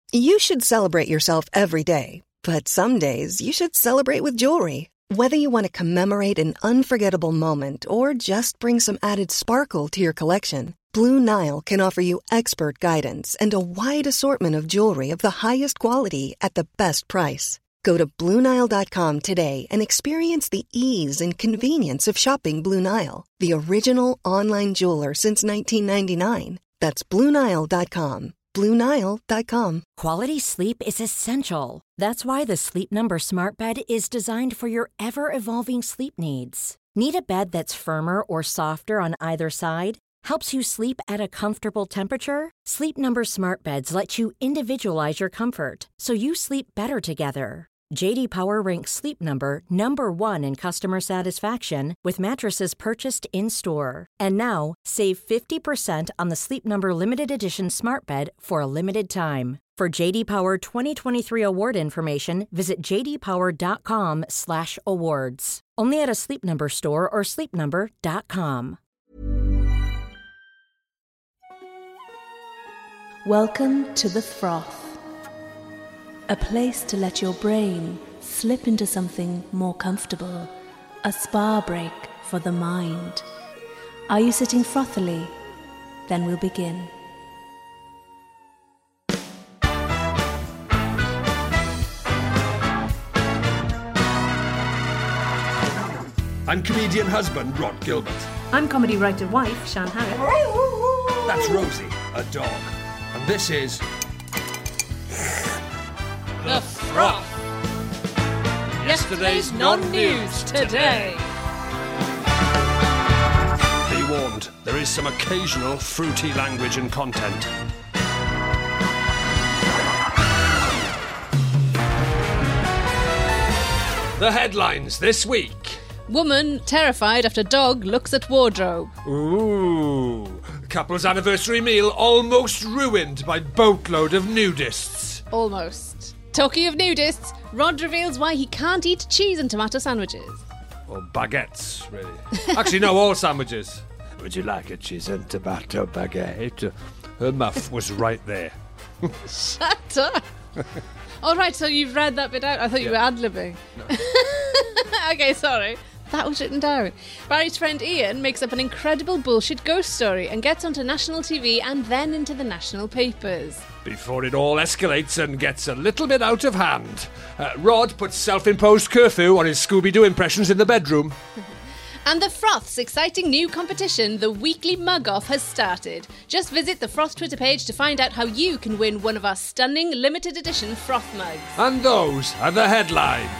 You should celebrate yourself every day, but some days you should celebrate with jewelry. Whether you want to commemorate an unforgettable moment or just bring some added sparkle to your collection, Blue Nile can offer you expert guidance and a wide assortment of jewelry of the highest quality at the best price. Go to BlueNile.com today and experience the ease and convenience of shopping Blue Nile, the original online jeweler since 1999. That's BlueNile.com. BlueNile.com. Quality sleep is essential. That's why the Sleep Number Smart Bed is designed for your ever-evolving sleep needs. Need a bed that's firmer or softer on either side? Helps you sleep at a comfortable temperature? Sleep Number Smart Beds let you individualize your comfort, so you sleep better together. J.D. Power ranks Sleep Number number 1 in customer satisfaction with mattresses purchased in-store. And now, save 50% on the Sleep Number Limited Edition Smart Bed for a limited time. For J.D. Power 2023 award information, visit jdpower.com/awards. Only at a Sleep Number store or sleepnumber.com. Welcome to The Froth, a place to let your brain slip into something more comfortable, a spa break for the mind. Are you sitting frothily? Then we'll begin. I'm comedian husband Rod Gilbert. I'm comedy writer wife Shan Harris. That's Rosie, a dog. And this is... The Froth. Yesterday's non-news today. Be warned, there is some occasional fruity language and content. The headlines this week. Woman terrified after dog looks at wardrobe. Ooh. Couple's anniversary meal almost ruined by boatload of nudists. Almost. Talking of nudists, Rod reveals why he can't eat cheese and tomato sandwiches. Or baguettes, really. Actually, no, all sandwiches. Would you like a cheese and tomato baguette? Her muff was right there. Shut up. All right, so you've read that bit out. I thought you were ad-libbing. No. Okay, sorry. That was written down. Barry's friend Ian makes up an incredible bullshit ghost story and gets onto national TV and then into the national papers. Before it all escalates and gets a little bit out of hand, Rod puts self-imposed curfew on his Scooby-Doo impressions in the bedroom. And the Froth's exciting new competition, the Weekly Mug-Off, has started. Just visit the Froth Twitter page to find out how you can win one of our stunning limited edition Froth mugs. And those are the headlines.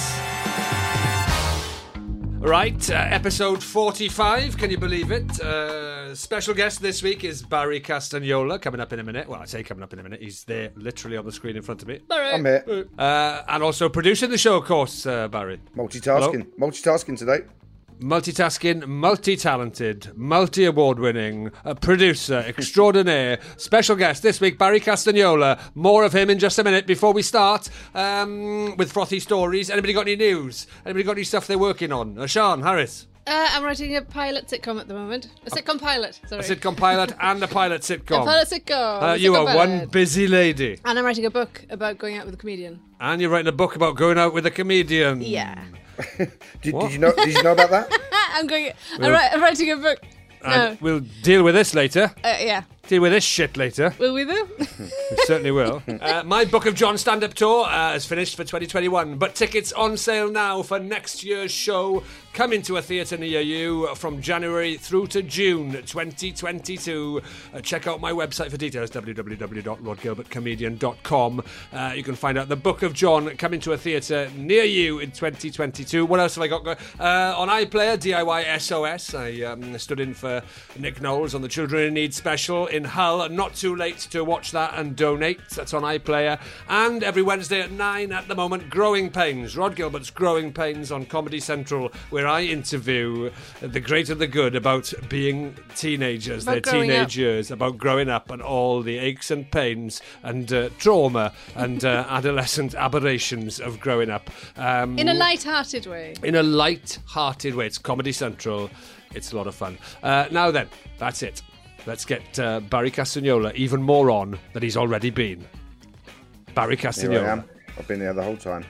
Right, episode 45, can you believe it? Special guest this week is Barry Castagnola, coming up in a minute. Well, I say coming up in a minute, he's there literally on the screen in front of me. Barry. I'm here. And also producing the show, of course, Barry. Multitasking. Hello? Multitasking today. Multitasking, multi-talented, multi-award-winning, producer extraordinaire, special guest this week, Barry Castagnola. More of him in just a minute. Before we start with frothy stories, anybody got any news? Anybody got any stuff they're working on? Sean Harris. I'm writing a pilot sitcom at the moment. A sitcom pilot, sorry. A sitcom pilot and a pilot sitcom. A pilot sitcom. You sitcom are pilot. one busy lady. And I'm writing a book about going out with a comedian. And you're writing a book about going out with a comedian. Yeah. Did you know about that? I'm writing a book. No. We'll deal with this later. Yeah. Deal with this shit later. Will we though? We certainly will. My Book of John stand-up tour is finished for 2021, but tickets on sale now for next year's show. Come into a theatre near you from January through to June 2022. Check out my website for details, www.rodgilbertcomedian.com. You can find out the Book of John coming to a theatre near you in 2022. What else have I got going? On iPlayer, DIY SOS. I stood in for Nick Knowles on the Children in Need special in Hull. Not too late to watch that and donate. That's on iPlayer. And every Wednesday at 9 at the moment, Growing Pains. Rod Gilbert's Growing Pains on Comedy Central, where I interview the great and the good about being teenagers, their teenage years, about growing up and all the aches and pains and trauma and adolescent aberrations of growing up. In a light-hearted way. In a light-hearted way. It's Comedy Central. It's a lot of fun. Now then, that's it. Let's get Barry Castagnola even more on than he's already been. Barry Here I Castagnola. am. I've been there the whole time.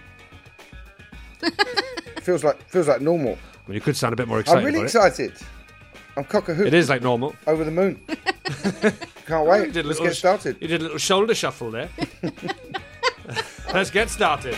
feels like normal. Well, you could sound a bit more excited. I'm really about excited. I'm cock-a-hoop. It is like normal. Over the moon. Can't wait. Let's get started. You did a little shoulder shuffle there. Let's get started.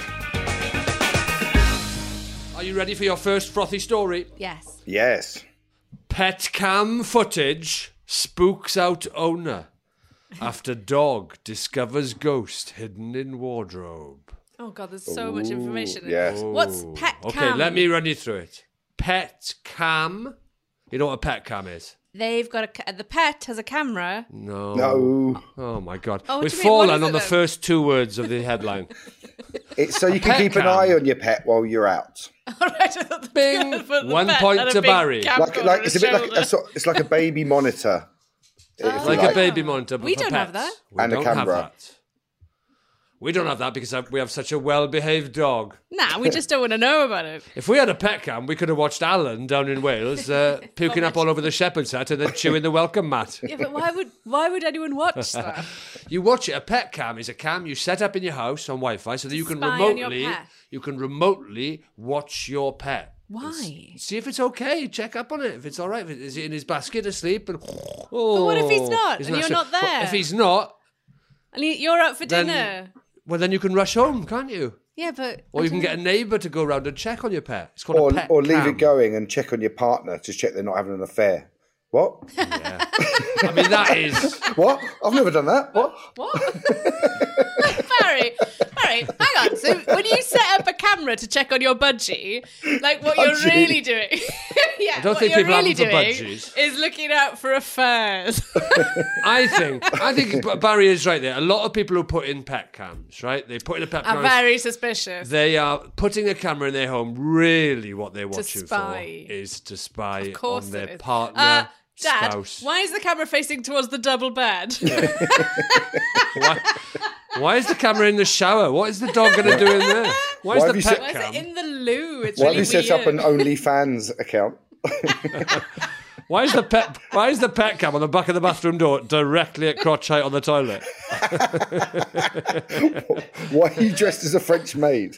Are you ready for your first frothy story? Yes. Yes. Pet cam footage spooks out owner after dog discovers ghost hidden in wardrobe. Oh, God, there's so much information. yes. What's pet cam? Okay, let me run you through it. Pet cam. You know what a pet cam is? They've got the pet has a camera. No. Oh, my God. Oh, what We've do you mean? What fallen is on it the then? first two words of the headline. It's so you can pet keep an cam. eye on your pet while you're out. All right, I thought the Bing. put the 1 pet point had a to big Barry. camcorder Like on it's his a bit like shoulder. it's like a baby monitor. if you Like a baby monitor, but We for don't have pets. that. We And a don't have camera. that. We don't have that because we have such a well-behaved dog. Nah, we just don't want to know about it. If we had a pet cam, we could have watched Alan down in Wales puking up all over the shepherd's hut and then chewing the welcome mat. Yeah, but why would anyone watch that? You watch it. A pet cam is a cam you set up in your house on Wi-Fi so that you can spy on your remotely watch your pet. Why? See if it's okay. Check up on it. If it's all right. Is it in his basket asleep? And But what if he's not isn't and that you're so- not there? Well, if he's not, And you're out for Then- dinner. well, then you can rush home, can't you? Yeah, but Or you can get a neighbour to go round and check on your pet. It's called a pet Or leave cam. it going and check on your partner to check they're not having an affair. What? I mean, that is... What? I've never done that. What? Barry, hang on. So when you set up a camera to check on your budgie, like what you're Budgie? really doing, yeah, I don't what think you're people have really them for doing budgies. is looking out for affairs. I think Barry is right there. A lot of people who put in pet cams, right? They put in a pet Are cam. very suspicious. They are putting a camera in their home. Really, what they're watching spy. for is to spy Of course on it their is. partner, Dad, spouse. why is the camera facing towards the double bed? Why is the camera in the shower? What is the dog going to do in there? Why is Why the have you pet set- Why is cam? it in the loo? It's Why really have you set up weird. an OnlyFans account? Why is the pet cam on the back of the bathroom door directly at crotch height on the toilet? Why are you dressed as a French maid?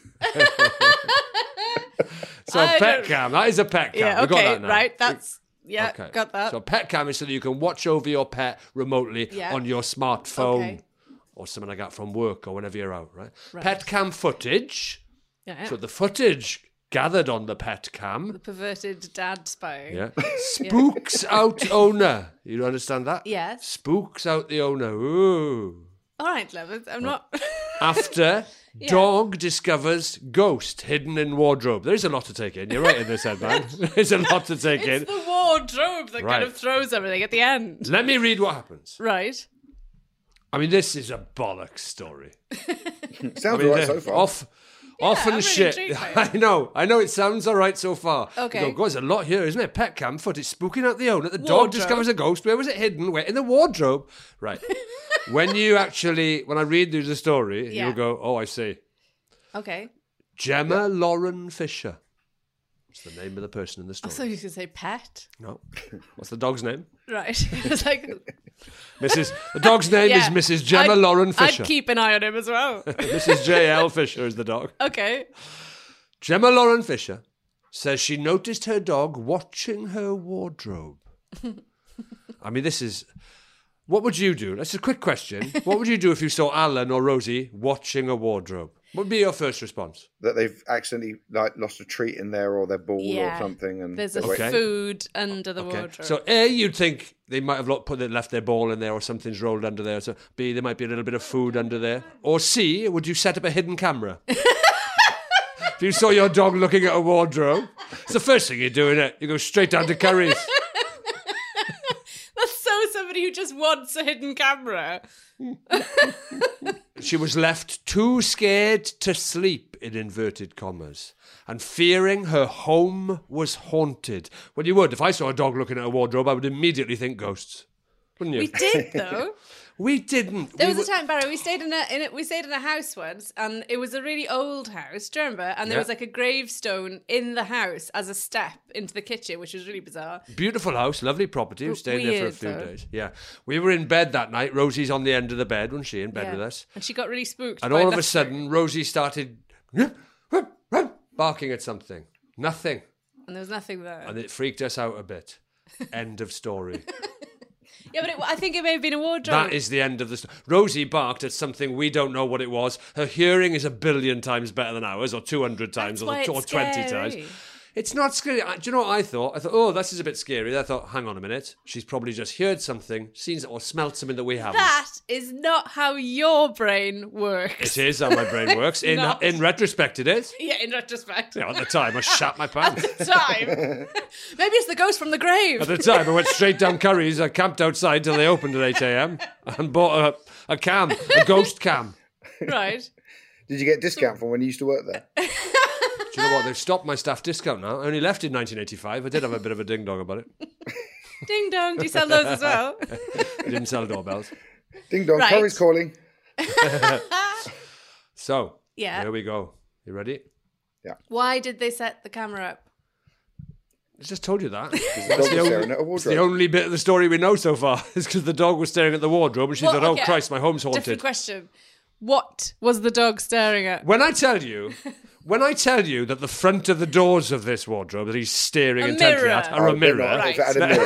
So a I pet don't- cam. That is a pet cam. Yeah, We got okay, that now. right. That's Okay. got that. So a pet cam is so that you can watch over your pet remotely Yeah. on your smartphone Okay. or something like that from work or whenever you're out, right? Pet cam footage. Yeah. So the footage gathered on the pet The cam, perverted dad spying. yeah, spooks out owner. You understand that? Yes. Spooks out the owner. Ooh. All right, Levin. I'm not. After dog discovers ghost hidden in wardrobe. There is a lot to take in. You're right in this head, man. There's a lot to take in. It's the wardrobe that Right. kind of throws everything at the end. Let me read what happens. Right. I mean, this is a bollocks story. Sounds I mean, alright so far. Often I'm really shit. intrigued by it. I know it sounds all right so far. Okay. You go, God, there's a lot here, isn't it? Pet cam footage spooking out the owner. The dog Wardrobe. discovers a ghost. Where was it hidden? Where? In the wardrobe. Right. when I read through the story, Yeah. you'll go, oh, I see. Okay. Gemma Lauren Fisher. What's the name of the person in the story? So you could say pet. No. What's the dog's name? Right. It's like. The dog's name is Yeah. Mrs. Gemma I'd- Lauren Fisher. I'd keep an eye on him as well. Mrs. J.L. Fisher is the dog. Okay. Gemma Lauren Fisher says she noticed her dog watching her wardrobe. I mean, this is... What would you do? That's a quick question. What would you do if you saw Alan or Rosie watching a wardrobe? What would be your first response? That they've accidentally lost a treat in there or their ball Yeah. or something. And There's a they're Okay. food under the wardrobe. So A, you'd think they might have left their ball in there or something's rolled under there. So B, there might be a little bit of food under there. Or C, would you set up a hidden camera? If you saw your dog looking at a wardrobe, it's the first thing you do, isn't it? You go straight down to Curry's. That's so somebody who just wants a hidden camera. She was left too scared to sleep, in inverted commas, and fearing her home was haunted. Well, you would. If I saw a dog looking at a wardrobe, I would immediately think ghosts. Wouldn't you? We did, though. We didn't. There was a time, Barry, we stayed in a house once, and it was a really old house, do you remember? And there was like a gravestone in the house as a step into the kitchen, which was really bizarre. Beautiful house, lovely property. We stayed there for a few Weird, though. days. Yeah. We were in bed that night. Rosie's on the end of the bed, wasn't she, in bed with us? And she got really spooked. And by all of that. a sudden, Rosie started barking at something. Nothing. And there was nothing there. And it freaked us out a bit. End of story. Yeah, but I think it may have been a wardrobe. That is the end of the story. Rosie barked at something we don't know what it was. Her hearing is 1 billion times better than ours, or 200 times, That's why or it's 20 scary. times. It's not scary. Do you know what I thought? I thought, oh, this is a bit scary. Then I thought, hang on a minute. She's probably just heard something, seen or smelt something that we haven't. That is not how your brain works. It is how my brain works. In not. in retrospect, it is. Yeah, in retrospect. Yeah, at the time, I shat my pants. At the time. Maybe it's the ghost from the grave. At the time, I went straight down Curry's. I camped outside till they opened at 8 a.m. and bought a ghost cam. Right. Did you get a discount from when you used to work there? Do you know what? They've stopped my staff discount now. I only left in 1985. I did have a bit of a ding-dong about it. Ding dong. Do you sell those as well? I didn't sell doorbells. Ding dong, Right. Corey's calling. So, Yeah. here we go. You ready? Why did they set the camera up? I just told you that. The dog was staring at a It's the wardrobe. only bit of the story we know so far. Is because the dog was staring at the wardrobe and she Well, thought, oh, okay, Christ, my home's Different haunted. question. What was the dog staring at? When I tell you that the front of the doors of this wardrobe that he's staring A intently mirror. at are a mirror. Right. If it had a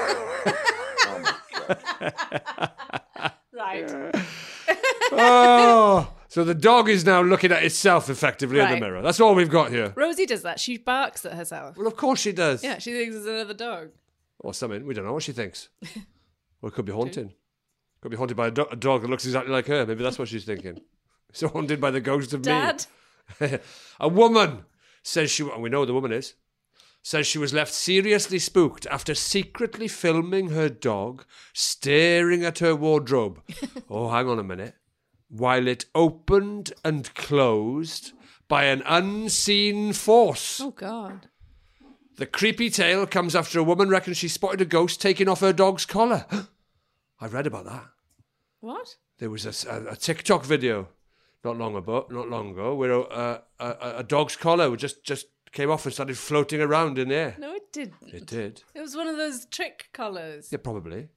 mirror. Right. Oh, so the dog is now looking at itself effectively in Right. the mirror. That's all we've got here. Rosie does that. She barks at herself. Well, of course she does. Yeah, she thinks it's another dog. Or something. We don't know what she thinks. Or it could be haunting. Could be haunted by a dog that looks exactly like her. Maybe that's what she's thinking. So haunted by the ghost of Dad? me. A woman says and we know who the woman is, says she was left seriously spooked after secretly filming her dog staring at her wardrobe. Oh, hang on a minute. While it opened and closed by an unseen force. Oh, God. The creepy tale comes after a woman reckons she spotted a ghost taking off her dog's collar. I read about that. What? There was a TikTok video not long ago where a dog's collar just came off and started floating around in the air. No, it didn't. It did. It was one of those trick collars. Yeah, probably.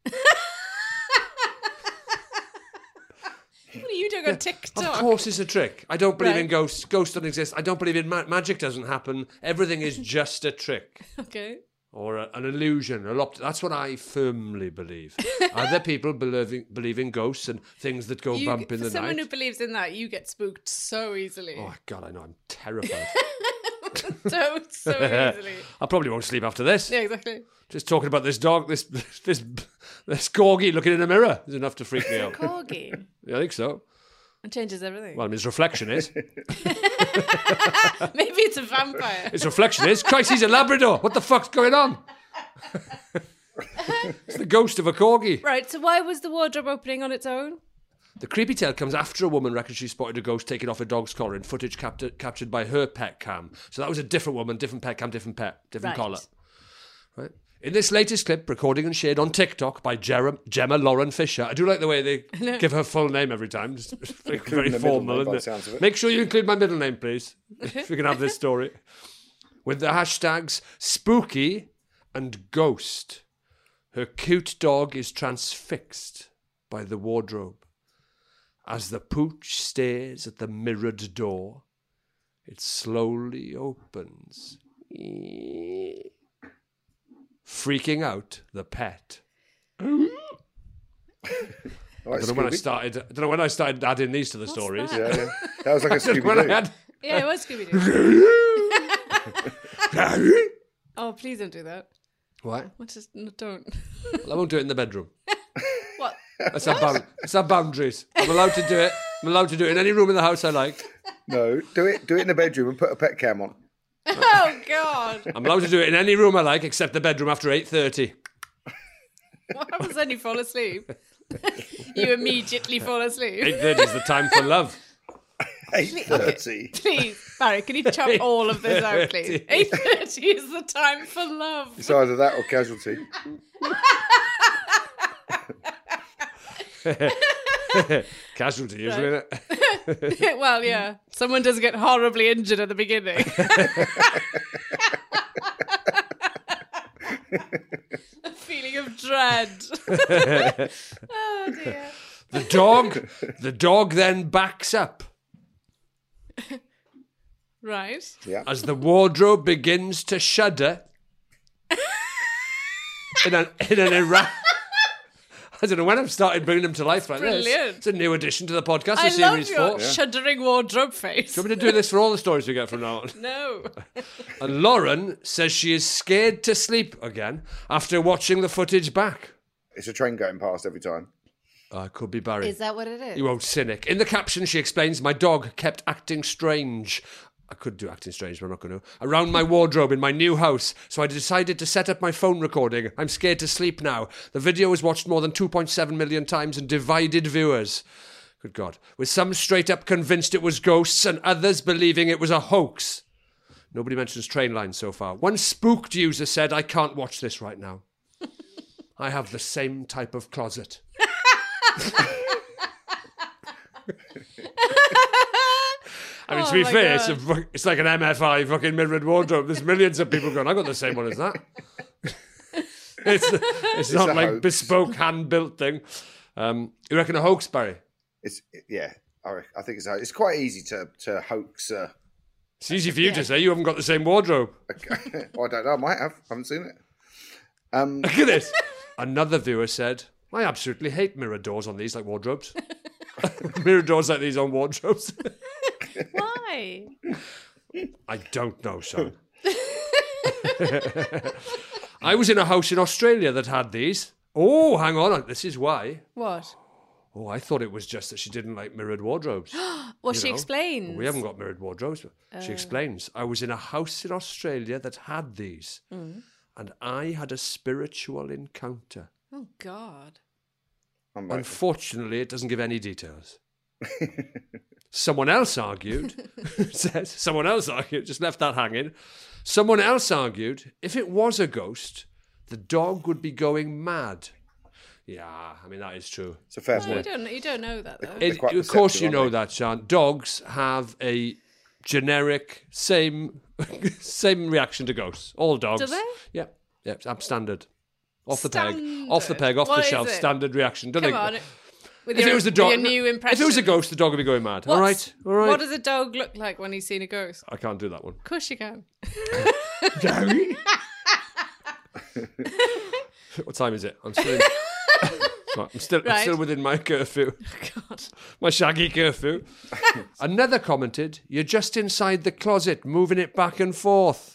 What are you doing on TikTok? Of course it's a trick. I don't believe Right. in ghosts. Ghosts don't exist. I don't believe in magic doesn't happen. Everything is just a trick. Okay. Or an illusion. That's what I firmly believe. Other people believe in ghosts and things that go bump in for the someone night. who believes in that, you get spooked so easily. Oh, God, I know. I'm terrified. so easily. I probably won't sleep after this. Yeah, exactly. Just talking about this dog, this corgi looking in a mirror is enough to freak me out. Corgi. Yeah, I think so. It changes everything. Well, his reflection is. Maybe it's a vampire. His reflection is. Christ, he's a Labrador. What the fuck's going on? It's the ghost of a corgi. Right, so why was the wardrobe opening on its own? The creepy tale comes after a woman reckons she spotted a ghost taking off a dog's collar in footage captured by her pet cam. So that was a different woman, different pet cam, different pet, different Right. collar. Right. In this latest clip, recording and shared on TikTok by Gemma Lauren Fisher. I do like the way they give her full name every time. Just very the middle formal, name by isn't the sounds of it? it. Make sure you include my middle name, please, if we can have this story. With the hashtags spooky and ghost. Her cute dog is transfixed by the wardrobe. As the pooch stares at the mirrored door, it slowly opens, freaking out the pet. Like I don't know Scooby. when I started adding these to the stories. that? Yeah. That was like a When I Scooby-Doo. had, Yeah, it was Scooby-Doo. Oh, please don't do that. what? What just, no, don't. Well, I won't do it in the bedroom. What? That's our boundaries. I'm allowed to do it. I'm allowed to do it in any room in the house I like. No, do it in the bedroom and put a pet cam on. Oh, God. I'm allowed to do it in any room I like except the bedroom after 8:30. What happens when you fall asleep? You immediately fall asleep. 8:30 is the time for love. 8:30. Please, Barry, can you chop all of this out, please? 8:30 is the time for love. It's either that or casualty. Casualty, usually, isn't it? Well, yeah. Someone does get horribly injured at the beginning. A feeling of dread. Oh, dear. The dog then backs up. Right. Yeah. As the wardrobe begins to shudder in an I don't know when I've started bringing them to life like Brilliant. this. It's a new addition to the podcast I for love Series your 4. shuddering wardrobe face. Do you want me to do this for all the stories we get from now on? No. And Lauren says she is scared to sleep again after watching the footage back. It's a train going past every time. Could be Barry. Is that what it is? You old cynic. In the caption, she explains, my dog kept acting strange. I could do acting strange, but I'm not going to. Around my wardrobe in my new house. So I decided to set up my phone recording. I'm scared to sleep now. The video was watched more than 2.7 million times and divided viewers. Good God. With some straight up convinced it was ghosts and others believing it was a hoax. Nobody mentions train lines so far. One spooked user said, I can't watch this right now. I have the same type of closet. I mean, to be fair, it's like an MFI fucking mirrored wardrobe. There's millions of people going, I got the same one as that. It's not like hoax. bespoke, hand-built thing. You reckon a hoax, Barry? I think it's quite easy to hoax. It's easy for you to say. You haven't got the same wardrobe. Well, I don't know. I might have. I haven't seen it. Look at this. Another viewer said, I absolutely hate mirror doors on these, like wardrobes. Mirror doors like these on wardrobes. Why? I don't know, son. I was in a house in Australia that had these. Oh, hang on. This is why. What? Oh, I thought it was just that she didn't like mirrored wardrobes. Well, she explains. We haven't got mirrored wardrobes. But she explains. I was in a house in Australia that had these. And I had a spiritual encounter. Oh, God. Unfortunately, it doesn't give any details. Someone else argued, just left that hanging. Someone else argued, if it was a ghost, the dog would be going mad. Yeah, I mean, that is true. It's a fair Well, point. you don't know that, though. Of course you know that, Sean. Dogs have a generic, same reaction to ghosts. All dogs. Do they? Yeah, I'm standard. Off the Standard. peg, off What the is shelf, it? standard reaction. Don't Come think. on. With If it was the dog, your new impression. if it was a ghost, the dog would be going mad. All right. What does a dog look like when he's seen a ghost? I can't do that one. Of course you can. Gary? What time is it? I'm still in. Right, I'm still within my curfew. God. My shaggy curfew. Another commented, you're just inside the closet, moving it back and forth.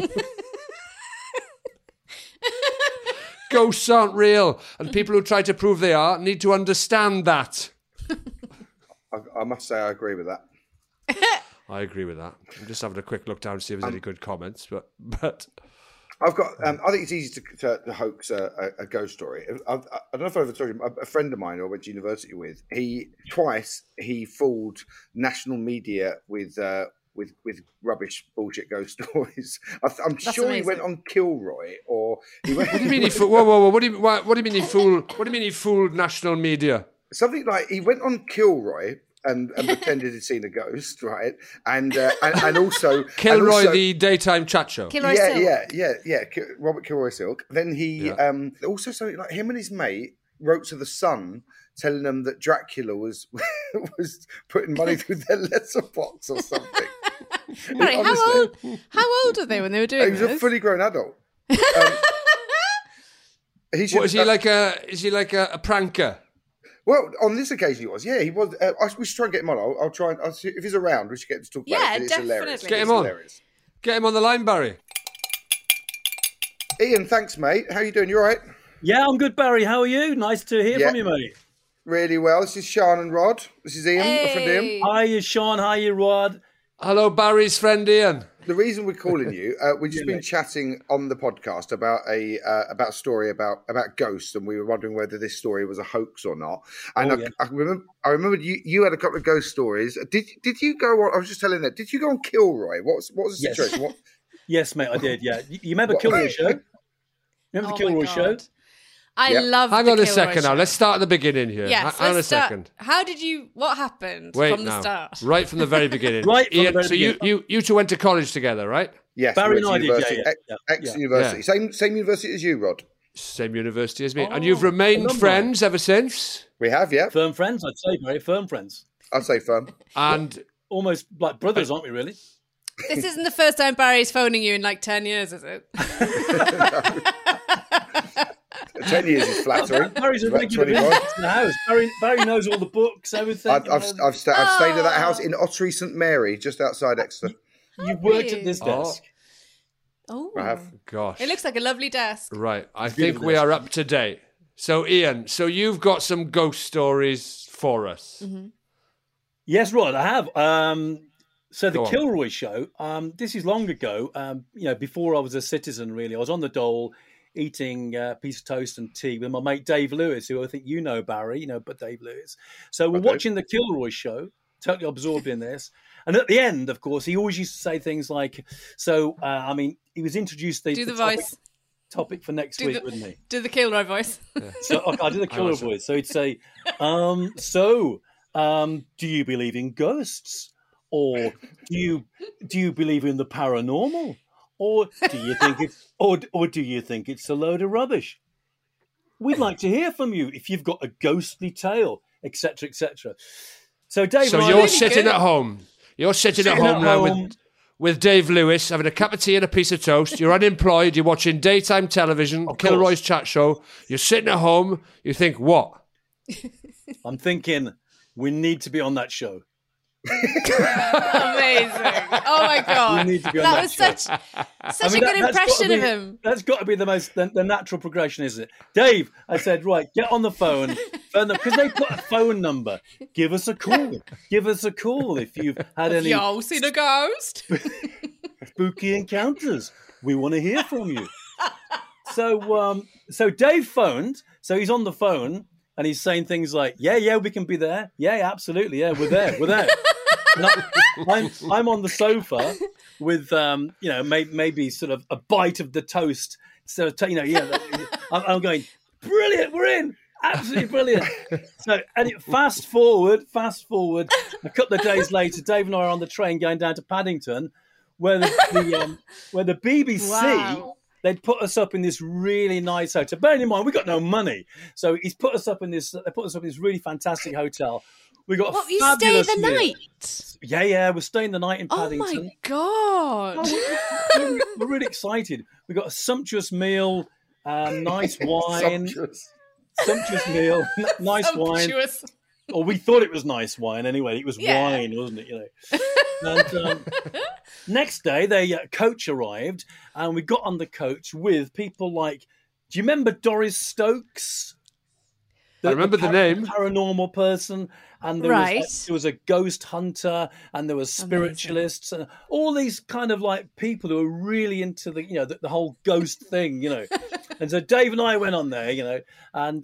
Ghosts aren't real, and people who try to prove they are need to understand that. I must say I agree with that. I agree with that. I'm just having a quick look down to see if there's any good comments, but I've got. I think it's easy to hoax a ghost story. I don't know if I've ever told you. A friend of mine who I went to university with. He fooled national media with rubbish bullshit ghost stories. I'm sure amazing. he went on Kilroy or he went. what do you mean he fooled? Whoa! What do you mean he fooled? What do you mean he fooled national media? Something like he went on Kilroy and pretended he'd seen a ghost, right? And also Kilroy, the daytime chat show. Kilroy Silk. Yeah. Robert Kilroy Silk. Then he also something like him and his mate wrote to the Sun telling them that Dracula was putting money through their letterbox or something. Right, how old are they when they were doing He was this? a fully grown adult. Is he like a pranker? Well, on this occasion he was. Yeah, he was. We should try and get him on. I'll try and I'll see if he's around. We should get him to talk about it. It's hilarious. definitely. Get him It's on. hilarious. Get him on the line, Barry. Ian, thanks, mate. How you doing? You all right? Yeah, I'm good, Barry. How are you? Nice to hear from you, mate. Really well. This is Sean and Rod. This is Ian, my friend Ian. Hi, Sean. Hi, Rod. Hello, Barry's friend Ian. The reason we're calling you, we've just been chatting on the podcast about a story about ghosts, and we were wondering whether this story was a hoax or not. And I remember you had a couple of ghost stories. Did you go on? I was just telling that. Did you go on Kilroy? What was the situation? Yes, mate, I did. Yeah, you remember Kilroy Show? Remember the Kilroy Show? I love Hang the on a Kilroy second show. now. Let's start at the beginning here. Yes, Hang on a let's start. second. What happened Wait from the now. start? Right from the very beginning. Right from the very so beginning. you two went to college together, right? Yes, Barry we went to and I did, university, yeah. Ex-university. Same university as you, Rod. Same university as me. And you've remained alumni. friends ever since? We have, yeah. Firm friends, I'd say, very firm friends. I'd say firm. And Almost like brothers, aren't we, really? This isn't the first time Barry's phoning you in like 10 years, is it? 10 years is flattering. Barry's a About regular 21. visitor to the house. Barry knows all the books, everything. I've stayed at that house in Ottery St Mary, just outside Exeter. You've worked at this desk. Oh, I have. gosh. it looks like a lovely desk. Right. I think we are up to date. So, Ian, you've got some ghost stories for us. Mm-hmm. Yes, Rod, I have. So the Go on. Kilroy show, this is long ago, before I was a citizen, really. I was on the dole eating a piece of toast and tea with my mate Dave Lewis, who I think you know, Barry, but Dave Lewis. So we're watching the Kilroy show, totally absorbed in this. And at the end, of course, he always used to say things like, he was introduced Do the voice. topic for next week, wouldn't he? Do the Kilroy voice. So I did the Kilroy voice. So he'd say, do you believe in ghosts? Or do you believe in the paranormal? Or do you think it's or do you think it's a load of rubbish? We'd like to hear from you if you've got a ghostly tale, etc., etc. So Dave, So you're sitting at home. You're sitting at home now with Dave Lewis, having a cup of tea and a piece of toast. You're unemployed. You're watching daytime television, Kilroy's chat show. You're sitting at home. You think, what? I'm thinking we need to be on that show. Amazing. Oh my God. We need to be on that that was show. such a good impression of him. That's got to be the natural progression, isn't it? Dave, I said, right, get on the phone. Because they put a phone number. Give us a call. Give us a call if you've had any Y'all seen a ghost? spooky encounters. We want to hear from you. So Dave phoned. So he's on the phone and he's saying things like, yeah, we can be there. Yeah, absolutely. Yeah, we're there. I'm on the sofa with, maybe sort of a bite of the toast. So, I'm going, brilliant, we're in. Absolutely brilliant. So, and fast forward, a couple of days later, Dave and I are on the train going down to Paddington, where the BBC, they'd put us up in this really nice hotel. Bearing in mind, we got no money. So they put us up in this really fantastic hotel. We got a you fabulous stayed the meal. night? Yeah, we're staying the night in Paddington. Oh my God. We're really excited. We got a sumptuous meal, nice wine. Sumptuous meal, nice wine. Or we thought it was nice wine anyway. It was wine, wasn't it? And next day, the coach arrived, and we got on the coach with people like, do you remember Doris Stokes? I remember the name. Paranormal person. And there was a ghost hunter, and there was spiritualists, and all these kind of like people who are really into the whole ghost thing, And so Dave and I went on there, and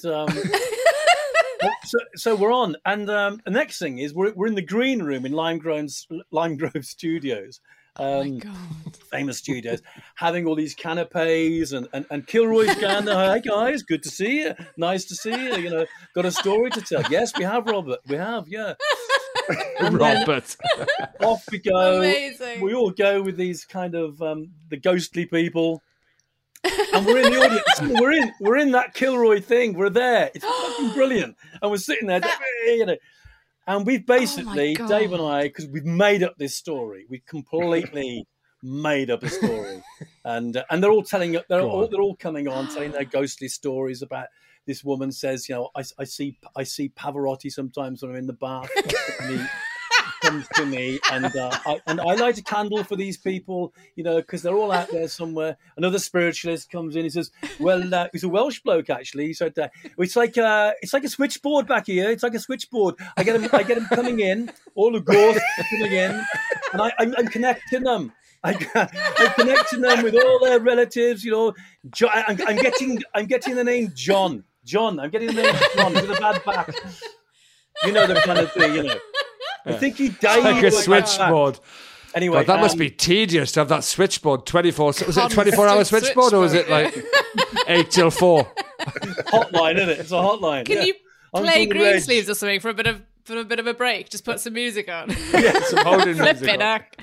so we're on. And the next thing is we're in the green room in Lime Grove Studios. Famous studios, having all these canapes and Kilroy's going, hi guys, good to see you, nice to see you, got a story to tell. Yes, we have, Robert, we have, yeah. And Robert. Off we go. Amazing. We all go with these kind of the ghostly people, and we're in the audience. We're in that Kilroy thing. We're there. It's fucking brilliant, and we're sitting there, And we've basically, Dave and I, because we've made up this story, we completely made up a story, and they're all they're all coming on telling their ghostly stories about this woman says, I see Pavarotti sometimes when I'm in the bath, and he comes to me, and I light a candle for these people, because they're all out there somewhere. Another spiritualist comes in. He says, "Well, he's a Welsh bloke actually." He said, "It's like a switchboard back here. It's like a switchboard. I get them coming in. All the ghosts are coming in, and I'm connecting them. I'm connecting them with all their relatives. I'm getting the name John. I'm getting the name John with a bad back. The kind of thing. I think he died. Like a switchboard. Anyway, God, that must be tedious to have that switchboard 24. Was it a 24-hour switchboard or was it like 8 till 4? Hotline, isn't it? It's a hotline. Can you I'm play on the Greensleeves or something for a bit of a break? Just put some music on. Some holding Flip music it on. up.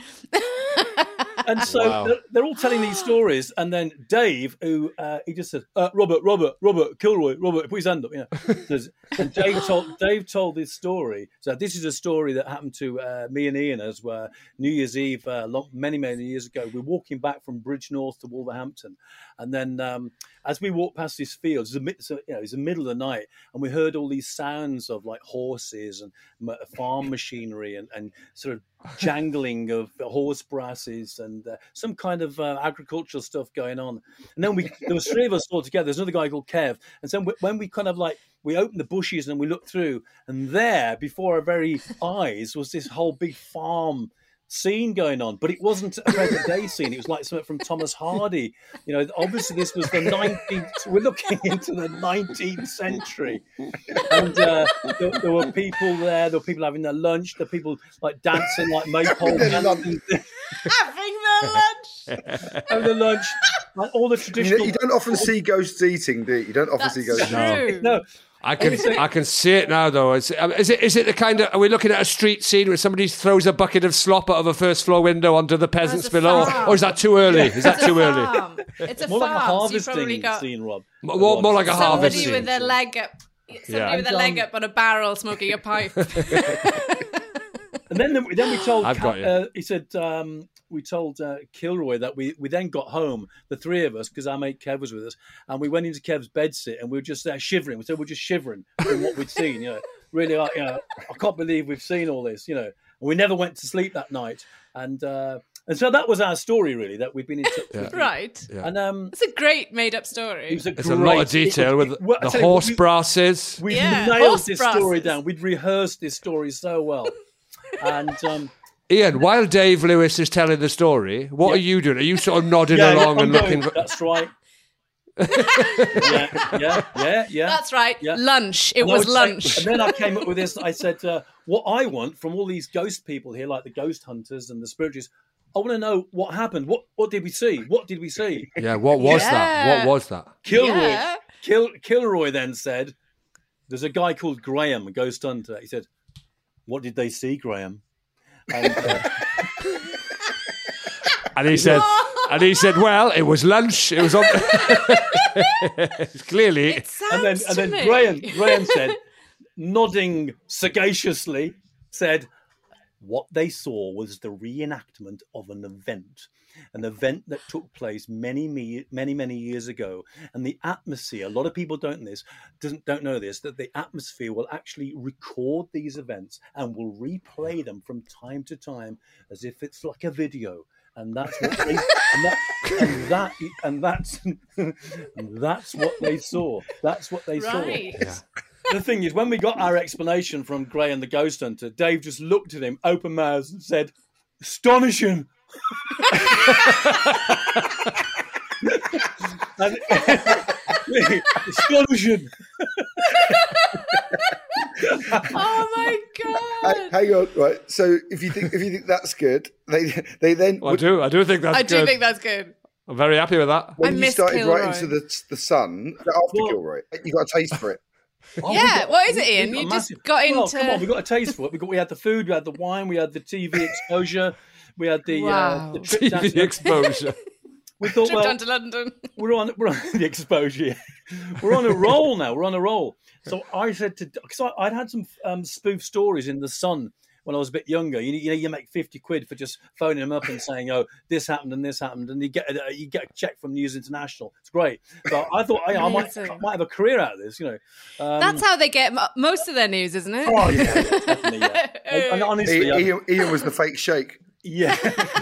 And so Wow. they're all telling these stories, and then Dave, who he just said, Robert, Kilroy, Robert, put his hand up, And Dave told this story. So this is a story that happened to me and Ian as were New Year's Eve, many years ago. We're walking back from Bridgnorth to Wolverhampton, and then as we walked past this field, it's the middle of the night, and we heard all these sounds of like horses and farm machinery and sort of jangling of horse brasses and some kind of agricultural stuff going on. And then there was 3 of us all together. There's another guy called Kev. And so when we kind of like, we opened the bushes and we looked through, and there before our very eyes was this whole big farm scene going on, but it wasn't a present day scene. It was like something from Thomas Hardy. Obviously this was the 19th. We're looking into the 19th century, and there were people there. There were people having their lunch. There were people like dancing, like maypole dancing. Having their lunch. Having the lunch, like all the traditional. You don't often see ghosts eating, do you? You don't often see ghosts. True. No. I can see it now, though. Is it the kind of? Are we looking at a street scene where somebody throws a bucket of slop out of a first floor window onto the peasants below, or is that too early? Is that too early? It's a More like a farm, so you've probably harvesting got scene, Rob. More like a harvest somebody scene. with their leg up. Somebody with their leg up on a barrel smoking a pipe. And then we told. I've got you. He said we told Kilroy that we then got home, the 3 of us, because our mate Kev was with us, and we went into Kev's bedsit and we were just there shivering. We said we're just shivering from what we'd seen. Really, I can't believe we've seen all this. And we never went to sleep that night, and so that was our story, really, that we'd been in touch with. Right. Yeah. And It's a great made-up story. It's a lot of detail with the horse brasses. We Yeah, nailed horse this brasses. story down. We'd rehearsed this story so well, and. Ian, while Dave Lewis is telling the story, what are you doing? Are you sort of nodding along and looking? That's right. Yeah. That's right. Yeah. Lunch. It was lunch. And then I came up with this. I said, what I want from all these ghost people here, like the ghost hunters and the spiritualists, I want to know what happened. What did we see? What did we see? Yeah, what was that? What was that? Kilroy then said, there's a guy called Graham, a ghost hunter. He said, what did they see, Graham? And he said, well, it was lunch. It was on. It's clearly. It sounds And then Graham said, nodding sagaciously, said, what they saw was the reenactment of an event that took place many years ago. And the atmosphere, a lot of people don't know this, that the atmosphere will actually record these events and will replay them from time to time as if it's like a video. And that's what they that's what they saw. That's what they saw. Right. Yeah. The thing is, when we got our explanation from Gray and the Ghost Hunter, Dave just looked at him, open mouthed, and said, "Astonishing." Astonishing. Oh my god! Hang on, right? So if you think that's good, they then. Well, I do think that's I good. do think that's good. I'm very happy with that. When you miss started Kilroy. writing to the sun after Kilroy, you got a taste for it. Yeah, what is it, Ian? You just got Well, into. come on, we got a taste for it. We had the food, we had the wine, we had the TV exposure, we had the Wow. the trip down. TV exposure. We thought, Trip well, down to London. we're on the exposure. We're on a roll now. We're on a roll. So I said because I'd had some spoof stories in the Sun when I was a bit younger. You make 50 quid for just phoning them up and saying, "Oh, this happened and this happened," and you get a check from News International. It's great. So I thought I might have a career out of this. That's how they get most of their news, isn't it? Oh yeah, definitely. Yeah. And honestly, Ian was the fake shake. yeah.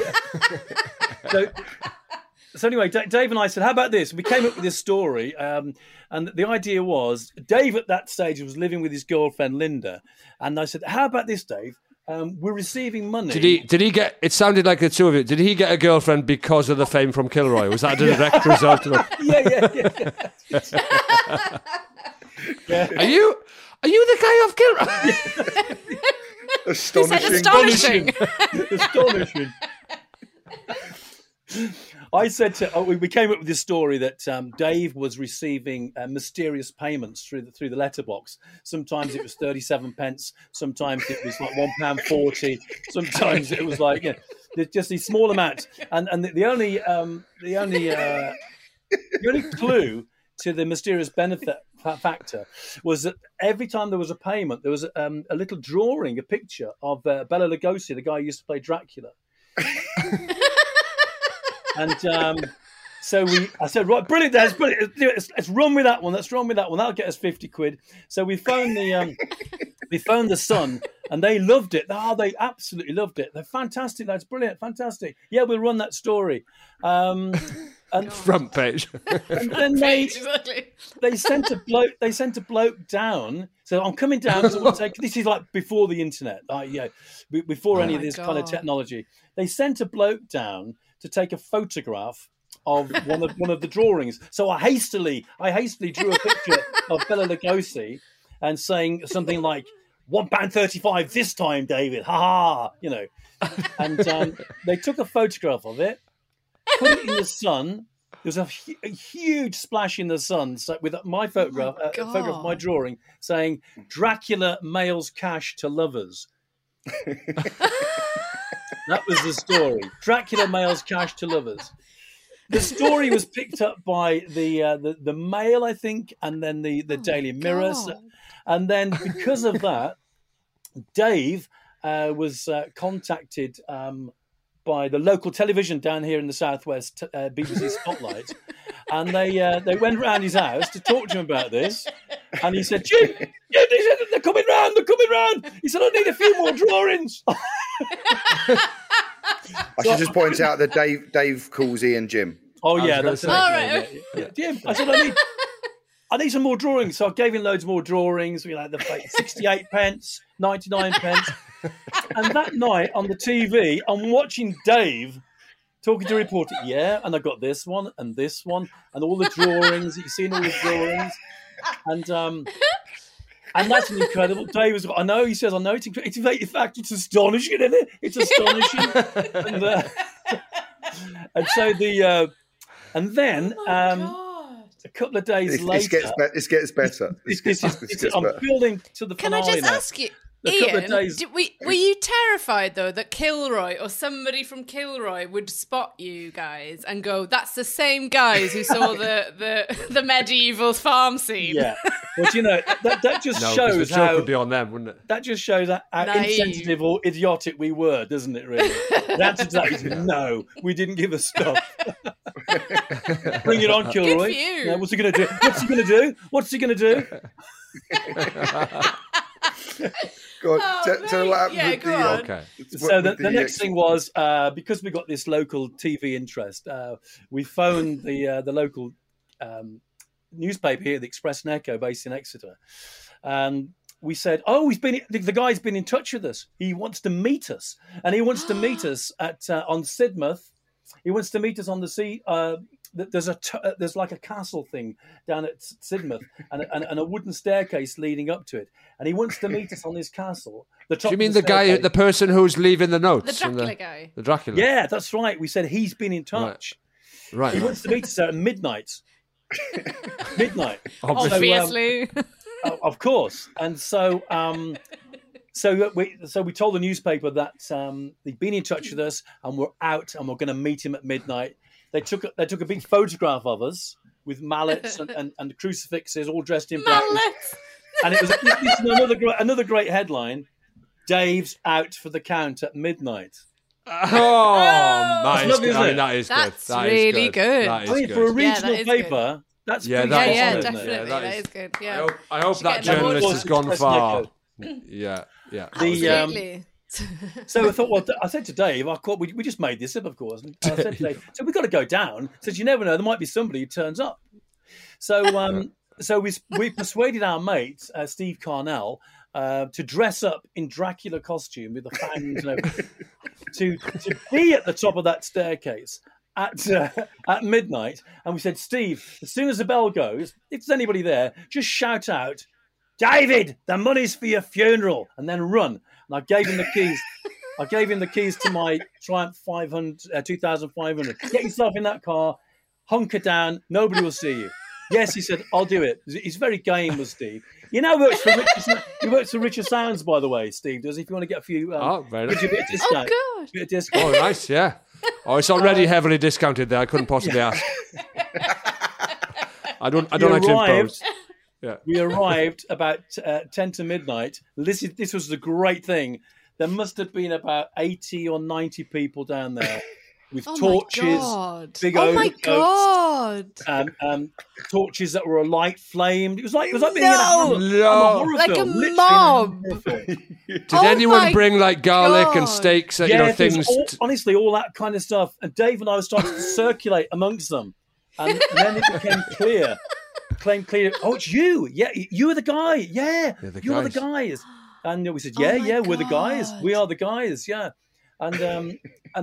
So anyway, Dave and I said, how about this? We came up with this story, and the idea was, Dave at that stage was living with his girlfriend, Linda, and I said, how about this, Dave? We're receiving money. Did he get, it sounded like the two of you, did he get a girlfriend because of the fame from Kilroy? Was that a direct result of it? Yeah. Are you the guy off Kilroy? Astonishing. Astonishing. Astonishing. I said we came up with this story that Dave was receiving mysterious payments through the letterbox. Sometimes it was 37 pence, sometimes it was like £1.40, sometimes it was like just these small amounts. And the only clue to the mysterious benefit factor was that every time there was a payment, there was a little drawing, a picture of Bela Lugosi, the guy who used to play Dracula. And so I said, right, brilliant, Des, brilliant. Let's run with that one. That'll get us 50 quid. So we phoned the Sun, and they loved it. Oh, they absolutely loved it. They're fantastic. That's brilliant, fantastic. Yeah, we'll run that story. And front page. And then they sent a bloke down. So I'm coming down because I want to take. This is like before the internet, before any of this kind of technology. They sent a bloke down to take a photograph of one of the drawings. So I hastily drew a picture of Bela Lugosi and saying something like £1.35 this time, David. Ha ha, And they took a photograph of it, put it in the Sun. There was a huge splash in the Sun with my photograph, a photograph of my drawing, saying "Dracula mails cash to lovers." That was the story. Dracula mails cash to lovers. The story was picked up by the Mail, I think, and then the Daily Mirror. And then because of that, Dave was contacted by the local television down here in the southwest, BBC Spotlight, and they went round his house to talk to him about this. And he said, "Jim, yeah, they're coming round. He said, I need a few more drawings." I should just point out that Dave calls Ian Jim. Oh yeah, that's it. All right. Yeah. Jim, I said, I need some more drawings. So I gave him loads more drawings. We had the 68 pence, 99 pence. And that night on the TV, I'm watching Dave talking to a reporter. Yeah, and I got this one and all the drawings. You've seen all the drawings. And that's an incredible. Dave was. I know. He says. I know. It's in fact, it's astonishing, isn't it? It's astonishing. And so and then a couple of days later, this gets better. I'm building to the finale. Can I just ask you, Ian, were you terrified though that Kilroy or somebody from Kilroy would spot you guys and go, "That's the same guys who saw the medieval farm scene"? Yeah, well, that just shows the how would be on them, wouldn't it? That just shows how insensitive or idiotic we were, doesn't it? Really, the answer to that is no. We didn't give a stuff. Bring it on, Kilroy. Good for you. Yeah, what's he going to do? What's he going to do? Go on. Tell what happened go on. Okay. So the next thing was, because we got this local TV interest, we phoned the local newspaper here, the Express and Echo, based in Exeter. We said, the guy's been in touch with us. He wants to meet us. And he wants to meet us on Sidmouth. He wants to meet us on the sea. There's like a castle thing down at Sidmouth and a wooden staircase leading up to it. And he wants to meet us on this castle. Do you mean the person who's leaving the notes? The Dracula guy. The Dracula. Yeah, that's right. We said he's been in touch. Right. He wants to meet us at midnight. Obviously. Of course. And so we told the newspaper that he'd been in touch with us and we're out and we're going to meet him at midnight. They took a big photograph of us with mallets and crucifixes, all dressed in black. Mallets. And it was another great headline: Dave's out for the count at midnight. Oh, nice! Lovely, isn't it? That is good. That's really good. That is good. For a regional paper, that's pretty definitely. isn't it? That is good. Yeah. I hope that journalist has gone far. Yeah. Absolutely. So I thought, I said to Dave, we just made this up, of course. And I said to Dave, so we've got to go down. He says, you never know, there might be somebody who turns up. So we persuaded our mate, Steve Carnell, to dress up in Dracula costume with the fangs and everything, to be at the top of that staircase at midnight. And we said, Steve, as soon as the bell goes, if there's anybody there, just shout out, "David, the money's for your funeral," and then run. And I gave him the keys. I gave him the keys to my Triumph 2500. Get yourself in that car, hunker down, nobody will see you. Yes, he said, I'll do it. He's very game, was Steve. He now works for Richer Sounds, by the way, Steve does. If you want to get a few, very gives you a bit of discount. Oh, good. Bit of discount. Oh, nice, yeah. Oh, it's already heavily discounted there. I couldn't possibly ask. I don't like to impose. Yeah. We arrived about 10 to midnight. This was the great thing. There must have been about 80 or 90 people down there with torches, big overcoats, torches that were alight, flamed. It was like being in a horror like film, a mob. Did anyone bring like garlic and steaks? Things. Honestly, all that kind of stuff. And Dave and I were starting to circulate amongst them, and then it became clear. Oh, it's you. Yeah, you are the guy. Yeah, you are the guys. And we said, yeah, we're the guys. We are the guys. Yeah, and then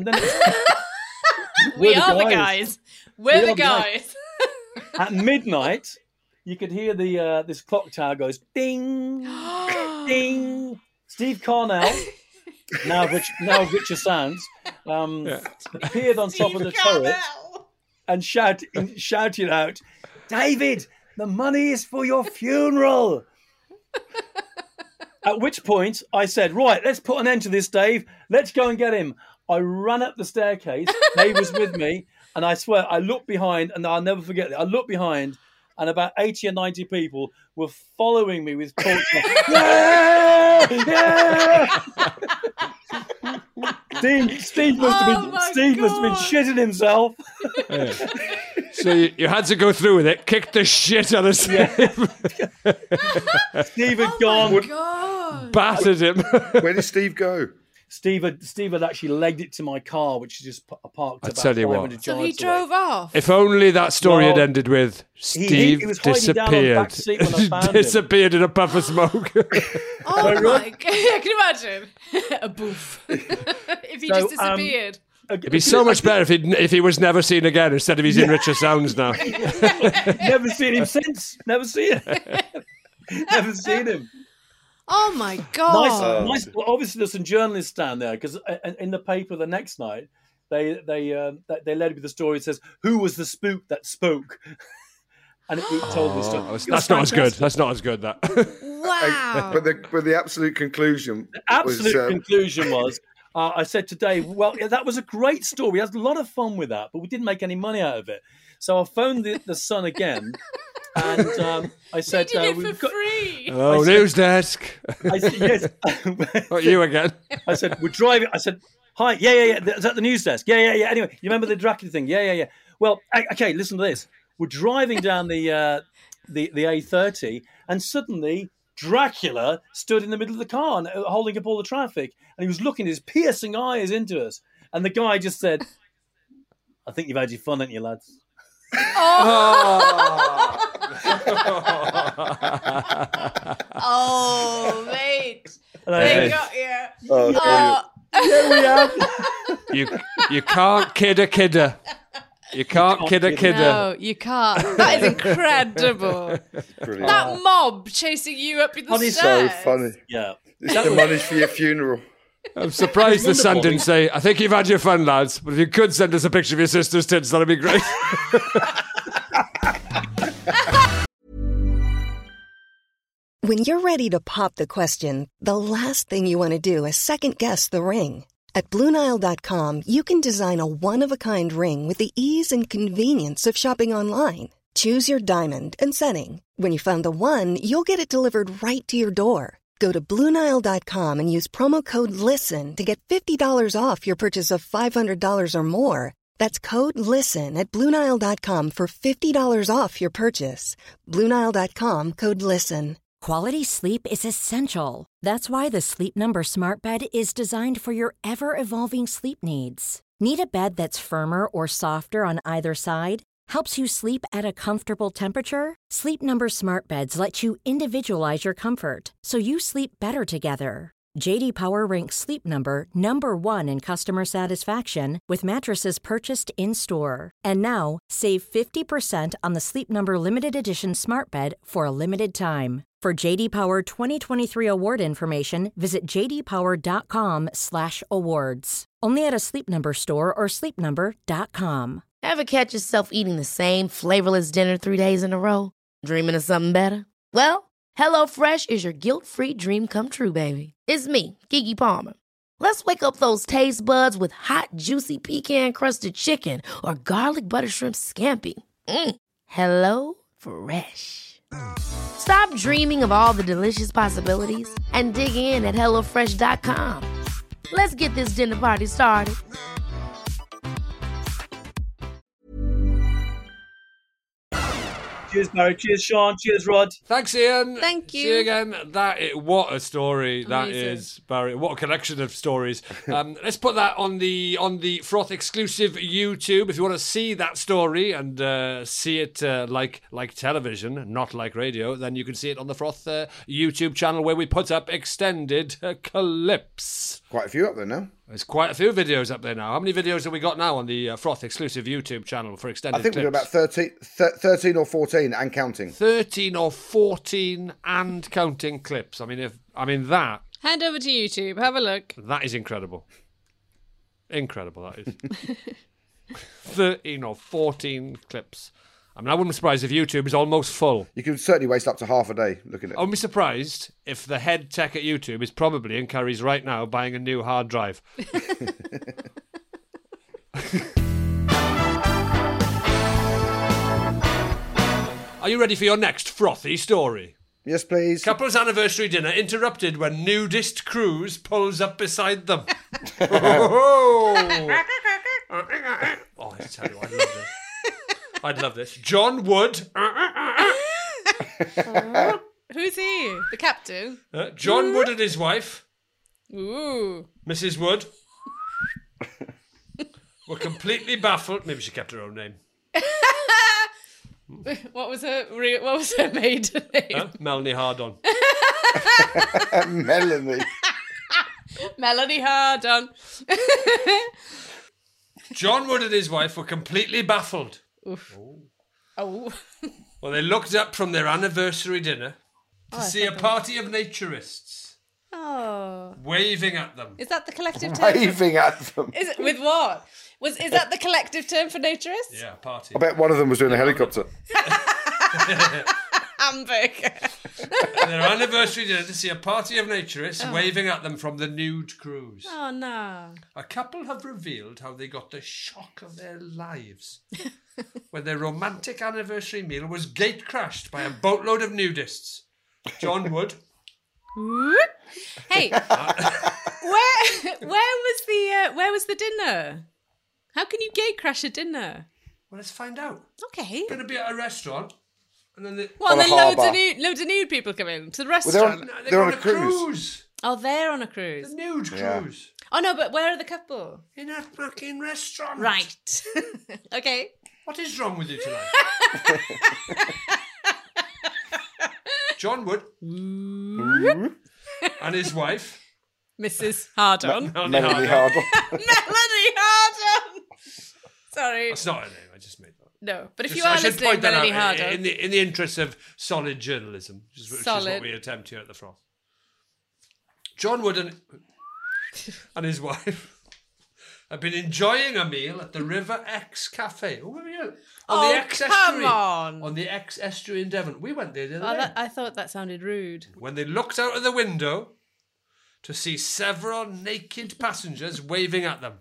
we are the guys. We're the guys. At midnight, you could hear this clock tower goes ding, ding. Steve Carnell, now Richer Sounds, appeared on top of the turret and shouted out, "David, the money is for your funeral." At which point I said, right, let's put an end to this, Dave. Let's go and get him. I ran up the staircase. Dave was with me. And I swear, I looked behind, and I'll never forget it. I looked behind, and about 80 or 90 people were following me with torches. Yeah! Yeah! Steve must have been shitting himself. Yeah. So you had to go through with it, kick the shit out of Steve. Yeah. Steve had gone. God. Battered him. Where did Steve go? Steve had actually legged it to my car, which is just parked about 500 yards So he drove off? If only that story had ended with Steve he was disappeared. Down on the back seat when I found disappeared in a puff of smoke. Oh my God. I can imagine. A boof. If he just disappeared. It'd be so much better if he was never seen again instead of he's in Richer Sounds now. Never seen him since. Never seen him. Oh my God! Nice. Well, obviously, there's some journalists down there because in the paper the next night they led with the story. It says, "Who was the spook that spoke?" And it told this story. That's not as good. That's not as good. That. Wow. But the absolute conclusion. Conclusion was. I said to Dave, well, that was a great story. We had a lot of fun with that, but we didn't make any money out of it. So I phoned the Sun again, and I said, you did it for free. Hello, news desk. I said, yes. Not you again. I said, we're driving. I said, hi, yeah. Is that the news desk? Yeah. Anyway, you remember the Dracula thing? Yeah. Well, okay, listen to this. We're driving down the A30, and suddenly Dracula stood in the middle of the car and holding up all the traffic, and he was looking his piercing eyes into us. And the guy just said, "I think you've had your fun, haven't you, lads?" Oh, mate, they got you. Yeah, we have. You can't kid a kidder. You can't kid a kidder. No, you can't. That is incredible. Brilliant. That mob chasing you up the stairs. So funny. Yeah. The money's for your funeral. I'm surprised the Sun didn't say, "I think you've had your fun, lads, but if you could send us a picture of your sister's tits, that'd be great." When you're ready to pop the question, the last thing you want to do is second-guess the ring. At BlueNile.com, you can design a one-of-a-kind ring with the ease and convenience of shopping online. Choose your diamond and setting. When you find the one, you'll get it delivered right to your door. Go to BlueNile.com and use promo code LISTEN to get $50 off your purchase of $500 or more. That's code LISTEN at BlueNile.com for $50 off your purchase. BlueNile.com, code LISTEN. Quality sleep is essential. That's why the Sleep Number Smart Bed is designed for your ever-evolving sleep needs. Need a bed that's firmer or softer on either side? Helps you sleep at a comfortable temperature? Sleep Number Smart Beds let you individualize your comfort so you sleep better together. JD Power ranks Sleep Number number 1 in customer satisfaction with mattresses purchased in-store. And now, save 50% on the Sleep Number Limited Edition Smart Bed for a limited time. For JD Power 2023 award information, visit jdpower.com/awards. Only at a Sleep Number store or sleepnumber.com. Ever catch yourself eating the same flavorless dinner 3 days in a row? Dreaming of something better? Well, HelloFresh is your guilt-free dream come true, baby. It's me, Keke Palmer. Let's wake up those taste buds with hot, juicy pecan-crusted chicken or garlic butter shrimp scampi. Hello Fresh. Stop dreaming of all the delicious possibilities and dig in at HelloFresh.com. Let's get this dinner party started. Cheers, Barry. Cheers, Sean. Cheers, Rod. Thanks, Ian. Thank you. See you again. What a story that Amazing. is, Barry. What a collection of stories. Let's put that on the Froth exclusive YouTube. If you want to see that story and see it like television, not like radio, then you can see it on the Froth YouTube channel where we put up extended clips. Quite a few up there now. There's quite a few videos up there now. How many videos have we got now on the Froth exclusive YouTube channel for extended clips? I think we've got about 13 or 14 and counting. 13 or 14 and counting clips. I mean, that. Hand over to YouTube. Have a look. That is incredible. Incredible, that is. 13 or 14 clips. I mean, I wouldn't be surprised if YouTube is almost full. You can certainly waste up to half a day looking at it. I wouldn't be surprised if the head tech at YouTube is probably in Curry's right now buying a new hard drive. Are you ready for your next frothy story? Yes, please. Couple's anniversary dinner interrupted when nudist cruise pulls up beside them. Oh, I tell you, I'd love this. John Wood. Who's he? The captain? John Wood and his wife, Ooh. Mrs. Wood, were completely baffled. Maybe she kept her own name. What was her maiden name? Melanie Hardon. Melanie. Melanie Hardon. John Wood and his wife were completely baffled. Oof. Oh. Well, they looked up from their anniversary dinner to see a party of naturists waving at them. Is that the collective term? Waving at them. Is it with what? Is that the collective term for naturists? Yeah, party. I bet one of them was doing a helicopter. Hamburger. Their anniversary dinner to see a party of naturists waving at them from the nude cruise. Oh, no. A couple have revealed how they got the shock of their lives when their romantic anniversary meal was gate-crashed by a boatload of nudists. John Wood. Hey, where was the dinner? How can you gate crash a dinner? Well, let's find out. Okay. We're going to be at a restaurant, and then loads of nude people come in to the restaurant. Well, they're on a cruise. Oh, they're on a cruise. The nude cruise. Oh no, but where are the couple? In a fucking restaurant. Right. Okay. What is wrong with you tonight? John Wood and his wife, Mrs. Hardon. Melanie Hardon. Melanie Hardon. Sorry. That's not her name. I just made that. No, but if Just, you are I should listening, point that Melanie out Hardon. in the interest of solid journalism, which is Solid. what we attempt here at the Froth. John Wood and his wife have been enjoying a meal at the River Ex Cafe. Oh, where were you? On the Ex come Estuary. on. On the Ex Estuary in Devon. We went there the other day. I thought that sounded rude. When they looked out of the window to see several naked passengers waving at them.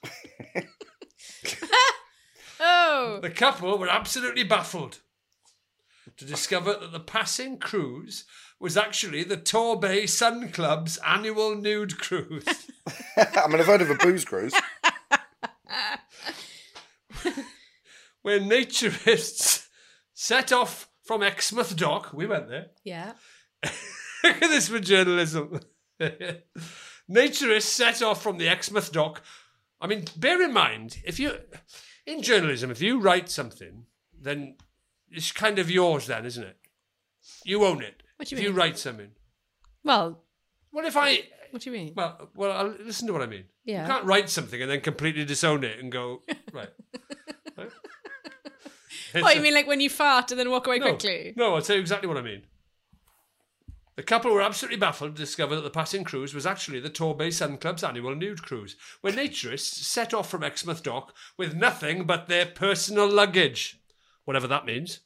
Oh. The couple were absolutely baffled to discover that the passing cruise was actually the Torbay Sun Club's annual nude cruise. I mean, I've heard of a booze cruise. Where naturists set off from Exmouth Dock. We went there. Yeah. Look at this for journalism. Naturists set off from the Exmouth Dock. I mean, bear in mind, in journalism, if you write something, then it's kind of yours then, isn't it? You own it. What do you mean? If you write something. Well, What if I What do you mean? Well, listen to what I mean. Yeah. You can't write something and then completely disown it and go, right. What, you mean like when you fart and then walk away quickly? No, I'll tell you exactly what I mean. The couple were absolutely baffled to discover that the passing cruise was actually the Torbay Sun Club's annual nude cruise, where naturists set off from Exmouth Dock with nothing but their personal luggage. Whatever that means.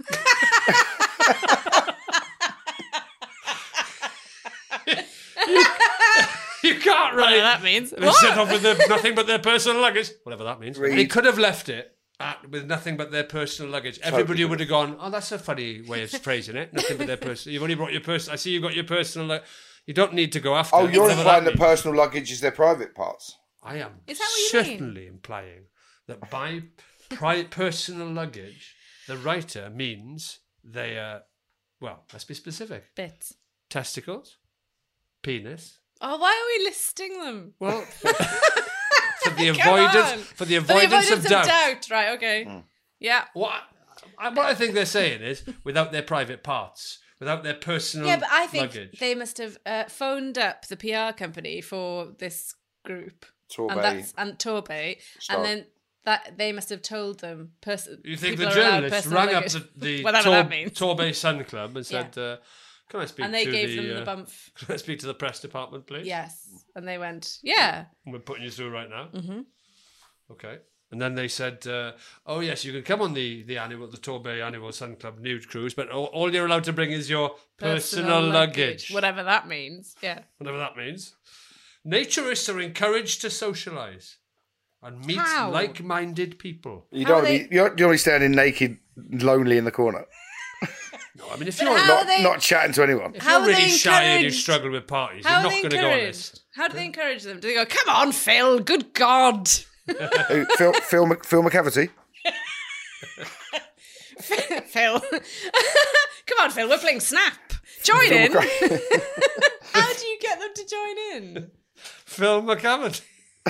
You can't write. Whatever that means. They set off with nothing but their personal luggage. Whatever that means. They could have left it with nothing but their personal luggage. Everybody would have gone, oh, that's a funny way of phrasing it. Nothing but their personal. You've only brought your personal. I see you've got your personal luggage. You don't need to go after. Oh, you're implying that personal luggage is their private parts. I am. Is that what you certainly implying that by personal luggage, the writer means they are, well, let's be specific. Bits. Testicles, penis. Oh, why are we listing them? Well, for the avoidance of doubt. Right, okay. Yeah. What I think they're saying is without their private parts, without their personal luggage. Yeah, but I think they must have phoned up the PR company for this group. Torbay. And Torbay. And then that they must have told them. You think the journalist rang up the Torbay Sun Club and said, can I speak and they gave them the bump. Can I speak to the press department, please? Yes. And they went, yeah. We're putting you through right now. Mm-hmm. Okay. And then they said, oh, yes, you can come on the Torbay Annual Sun Club nude cruise, but all you're allowed to bring is your personal luggage. Whatever that means, yeah. Whatever that means. Naturists are encouraged to socialise and meet like-minded people. You're only standing naked, lonely in the corner. No, I mean, if you're not chatting to anyone. If you're really shy and you struggle with parties, you're not going to go on this. How do they encourage them? Do they go, come on, Phil, good God. Phil McCavity. Phil. Come on, Phil, we're playing Snap. Join in. How do you get them to join in? Film McCavity.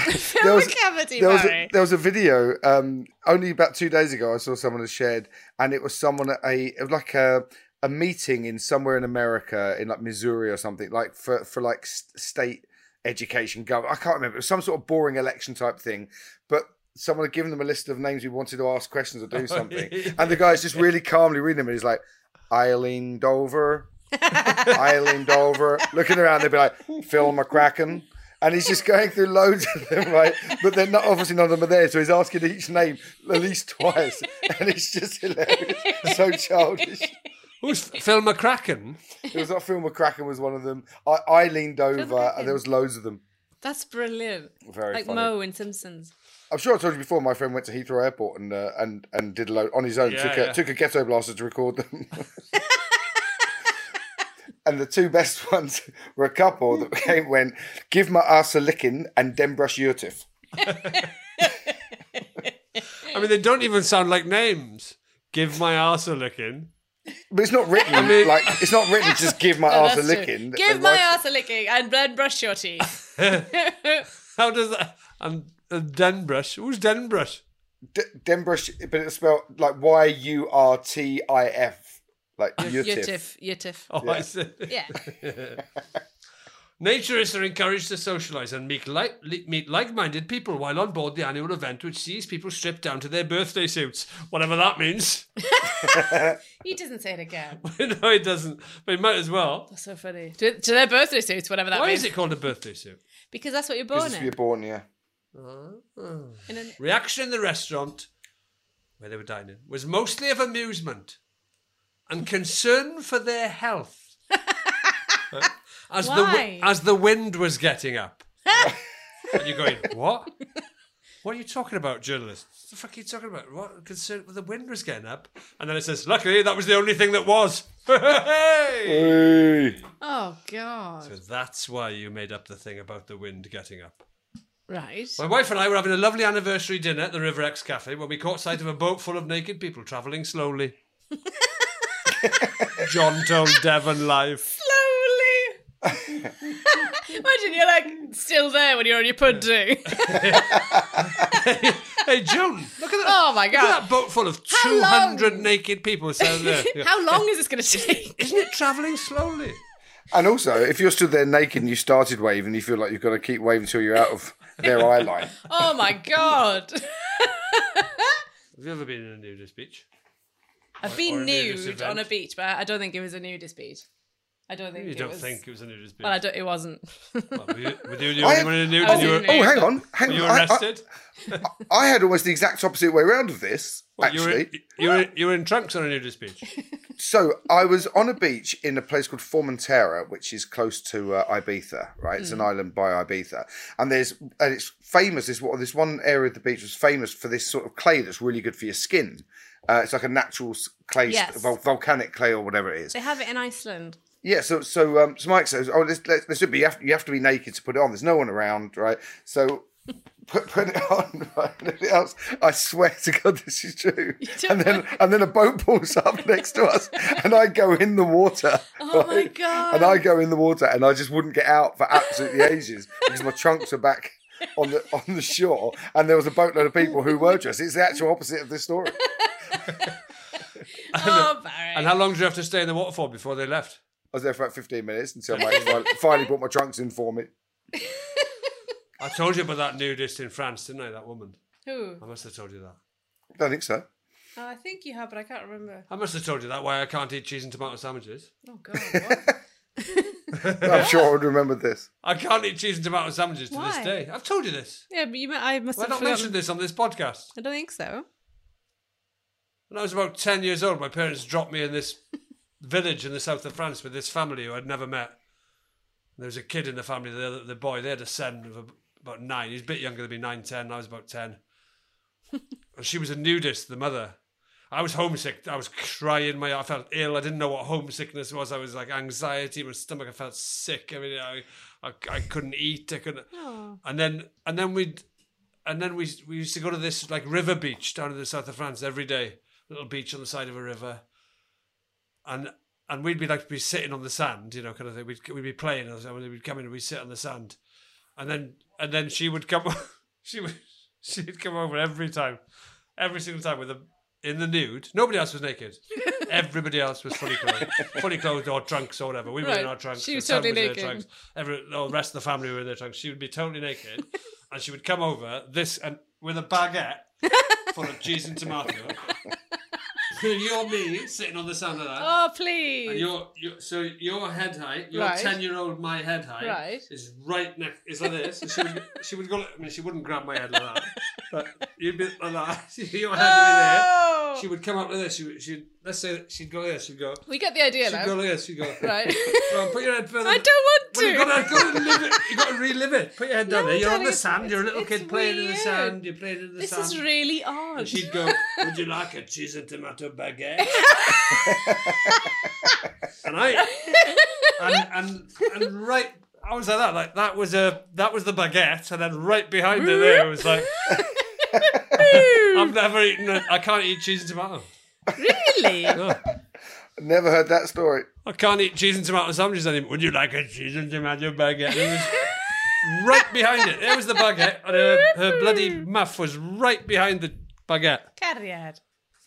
There was a video only about 2 days ago. I saw someone had shared, and it was someone at a meeting in somewhere in America, in like Missouri or something, like for like state education. I can't remember. It was some sort of boring election type thing, but someone had given them a list of names who wanted to ask questions or do something, and the guy's just really calmly reading them, and he's like, Eileen Dover, looking around. They'd be like, Phil McCracken. And he's just going through loads of them, right? But they're not, obviously none of them are there, so he's asking each name at least twice. And it's just hilarious. So childish. Who's Phil McCracken? It was not Phil McCracken was one of them. I leaned over, and there was loads of them. That's brilliant. Very like funny. Mo in Simpsons. I'm sure I told you before, my friend went to Heathrow Airport and did a load on his own. Took a ghetto blaster to record them. And the two best ones were a couple that went, give my ass a licking and then brush your teeth. I mean, they don't even sound like names. Give my ass a licking. But it's not written. It's not written. Just give my ass a licking. Give my ass a licking and then brush your teeth. How does that? And Denbrush. Who's Denbrush? Denbrush, but it's spelled like YURTIF. Like Yutif. Oh, yeah. I see. Yeah. Naturists are encouraged to socialise and meet like-minded people while on board the annual event, which sees people stripped down to their birthday suits, whatever that means. He doesn't say it again. No, he doesn't. But he might as well. That's so funny. To their birthday suits, whatever that means. Why is it called a birthday suit? Because that's what you're born in. You're born, yeah. Reaction in the restaurant where they were dining was mostly of amusement and concern for their health. As the wind was getting up. And you're going, what? What are you talking about, journalist? What the fuck are you talking about? What concern? The wind was getting up. And then it says, luckily, that was the only thing that was. Hey! Oh, God. So that's why you made up the thing about the wind getting up. Right. My wife and I were having a lovely anniversary dinner at the River X Cafe when we caught sight of a boat full of naked people travelling slowly. John told Devon Live. Slowly. Imagine you're like still there when you're on your pudding. Hey, John, look at that. Oh my God. Look at that boat full of 200 naked people. How long is this going to take? Isn't it travelling slowly? And also, if you're stood there naked and you started waving, you feel like you've got to keep waving until you're out of their eye line. Oh my God. Have you ever been in a nudist beach? I've been nude on a beach, but I don't think it was a nudist beach. I don't think you don't think it was a nudist beach? Well, it wasn't. Well, were you in a nude? Hang on. Were you arrested? I had almost the exact opposite way around of this, actually. You were in trunks on a nudist beach? So I was on a beach in a place called Formentera, which is close to Ibiza, right? It's an island by Ibiza. And it's famous, this one area of the beach was famous for this sort of clay that's really good for your skin. It's like a natural clay, volcanic clay or whatever it is. They have it in Iceland. Yeah, so Mike says, this should be, you have to be naked to put it on. There's no one around, right? So put it on, right? Anything else? I swear to God, this is true. And then a boat pulls up next to us, and I go in the water. Oh my God! And I go in the water, and I just wouldn't get out for absolutely ages because my trunks are back on the shore, and there was a boatload of people who were dressed. It's the actual opposite of this story. Barry. And how long did you have to stay in the waterfall before they left? I was there for about 15 minutes until Mike finally brought my trunks in for me. I told you about that nudist in France, didn't I? That woman. Who? I must have told you that. I don't think so. Oh, I think you have, but I can't remember. I must have told you that, why I can't eat cheese and tomato sandwiches. Oh, God, what? I'm sure I would remember this. I can't eat cheese and tomato sandwiches to this day. I've told you this. Yeah, but I must Why have not forgotten. mention this on this podcast? I don't think so. When I was about 10 years old, my parents dropped me in this village in the south of France with this family who I'd never met. There was a kid in the family, the boy, they had a son of about 9. He was a bit younger than me, 9, 10. I was about 10. And she was a nudist, the mother. I was homesick. I was crying. I felt ill. I didn't know what homesickness was. I was like anxiety in my stomach. I felt sick. I mean, I couldn't eat. I couldn't. Oh. And then we used to go to this like river beach down in the south of France every day. Little beach on the side of a river. And we'd be sitting on the sand, you know, kind of thing. We'd be playing, and we'd come in and we'd sit on the sand, and then she would come, she'd come over every single time in the nude. Nobody else was naked. Everybody else was fully clothed or trunks or whatever. We were in our trunks. She was totally naked. Trunks. The rest of the family were in their trunks. She would be totally naked, and she would come over with a baguette full of cheese and tomato. You're me sitting on the sand of that. Oh, please. And so your head height, your 10-year-old my head height is right next. Is like this. And she would go. I mean, she wouldn't grab my head like that, but you'd be like that. Your head would be there. She would come up like this. She'd let's say that she'd go like this. She'd go. We get the idea. She'd go like this. She'd go. Right. Well, put your head further. I don't want to. Well, you got to live it. You got to relive it. Put your head down there. You're on the sand. You're a little it's kid playing in the weird. sand. You're playing in the sand. This is really odd. And she'd go, would you like a cheese and tomato baguette? and right, I was like that was the baguette, and then right behind it there was like, I've never eaten I can't eat cheese and tomato. Really? No. Never heard that story. I can't eat cheese and tomato sandwiches anymore. Would you like a cheese and tomato baguette? It was right behind it. There was the baguette, and her bloody muff was right behind the baguette. Carriad.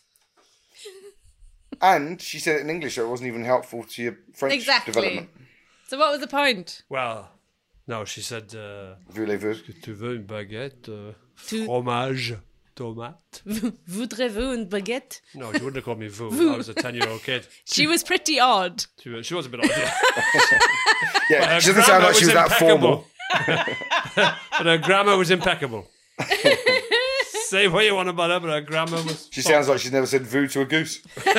And she said it in English, so it wasn't even helpful to your French development. So what was the point? Well, no, she said, Voulez-vous? tu veux une baguette, fromage, tomate? Voudrez-vous une baguette? No, she wouldn't have called me vous. I was a 10-year-old kid. She was pretty odd. She was a bit odd, yeah. Yeah, she doesn't sound like she was that formal. But her grammar was impeccable. Say what you want about her, but her grammar was... She sounds like she's never said vous to a goose.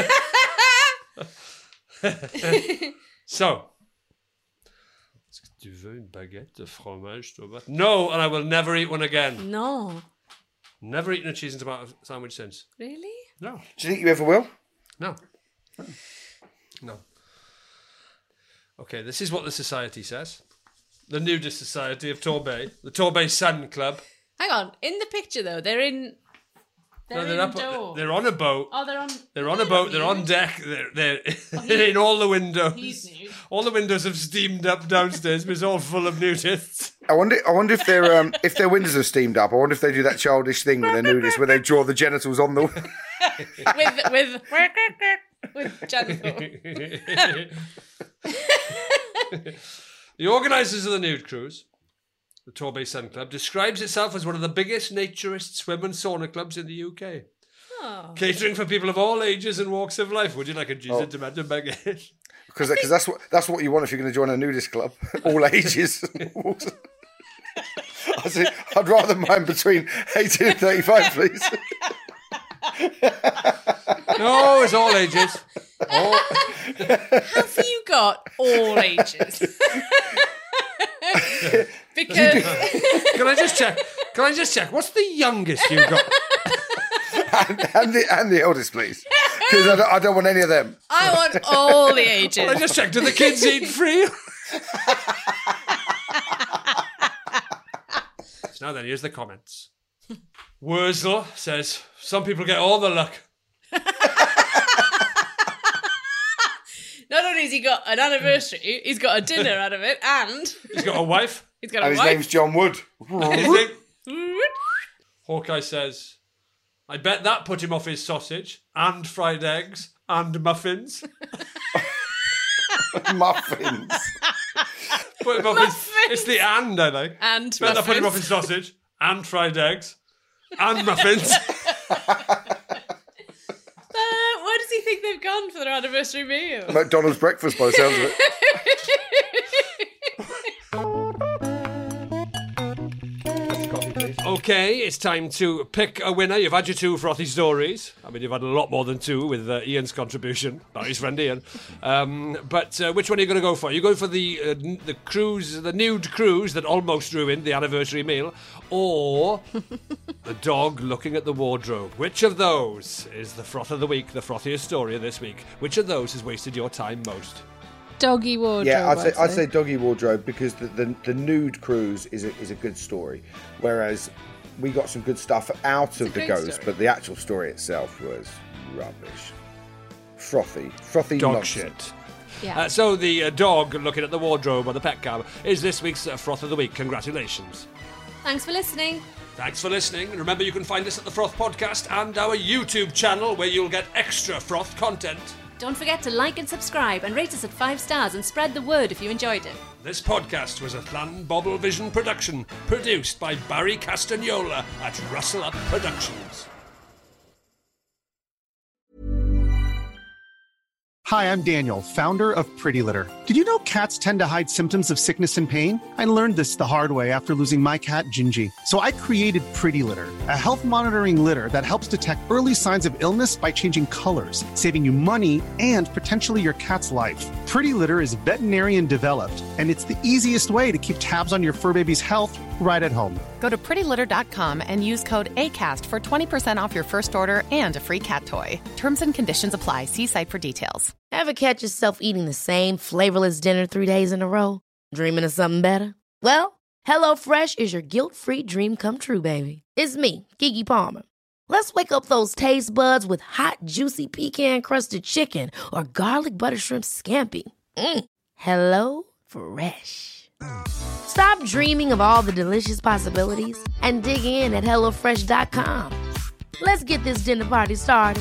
So, tu veux une baguette de fromage, tomate? No, and I will never eat one again. No. Never eaten a cheese and tomato sandwich since. Really? No. Do you think you ever will? No. No. Okay, this is what the society says. The Nudist Society of Torbay. The Torbay Sun Club. Hang on. In the picture, though, they're in... They're on a boat. Oh, they're on... They're on a boat. They're on deck. They're in all the windows. He's nude. All the windows have steamed up downstairs, but it's all full of nudists. I wonder if their windows are steamed up. I wonder if they do that childish thing with their nudists, where they draw the genitals on the with genital. The organisers of the nude cruise, the Torbay Sun Club, describes itself as one of the biggest naturist swim and sauna clubs in the UK. Oh. Catering for people of all ages and walks of life. Would you like a Jesus tomato baguette? Because that's what you want if you're going to join a nudist club. All ages. I'd rather mine between 18 and 35, please. No, it's all ages. Have you got all ages? Because Can I just check? What's the youngest you've got? and the eldest, please. Because I don't want any of them. I want all the ages. Can I just check? Do the kids eat free? So now then, here's the comments. Wurzel says, some people get all the luck. Not only has he got an anniversary, he's got a dinner out of it, and... He's got a wife. He's got a wife. His name's John Wood. Hawkeye says, I bet that put him off his sausage, and fried eggs, and muffins. Muffins. Put him off it's the and, I think. And bet muffins. That put him off his sausage, and fried eggs, and muffins. Where does he think they've gone for their anniversary meal? McDonald's breakfast, by the sounds of it. Okay, it's time to pick a winner. You've had your 2 frothy stories. I mean, you've had a lot more than 2 with Ian's contribution. Not his friend Ian. But which one are you going to go for? Are you going for the cruise, the nude cruise that almost ruined the anniversary meal, or the dog looking at the wardrobe? Which of those is the froth of the week, the frothiest story of this week? Which of those has wasted your time most? Doggy wardrobe. Yeah, I'd say doggy wardrobe, because the nude cruise is a good story, whereas we got some good stuff out of the ghost, but the actual story itself was rubbish, frothy dog nonsense. shit. Yeah. So the dog looking at the wardrobe or the pet cab is this week's froth of the week. Congratulations. Thanks for listening. Thanks for listening. And remember, you can find us at the Froth Podcast and our YouTube channel, where you'll get extra froth content. Don't forget to like and subscribe and rate us at 5 stars and spread the word if you enjoyed it. This podcast was a Llanbobble Vision production, produced by Barry Castagnola at Rustle Up Productions. Hi, I'm Daniel, founder of Pretty Litter. Did you know cats tend to hide symptoms of sickness and pain? I learned this the hard way after losing my cat, Gingy. So I created Pretty Litter, a health monitoring litter that helps detect early signs of illness by changing colors, saving you money and potentially your cat's life. Pretty Litter is veterinarian developed, and it's the easiest way to keep tabs on your fur baby's health right at home. Go to prettylitter.com and use code ACAST for 20% off your first order and a free cat toy. Terms and conditions apply. See site for details. Ever catch yourself eating the same flavorless dinner 3 days in a row? Dreaming of something better? Well, HelloFresh is your guilt-free dream come true, baby. It's me, Keke Palmer. Let's wake up those taste buds with hot, juicy pecan-crusted chicken or garlic butter shrimp scampi. Hello Fresh. Stop dreaming of all the delicious possibilities and dig in at HelloFresh.com. Let's get this dinner party started.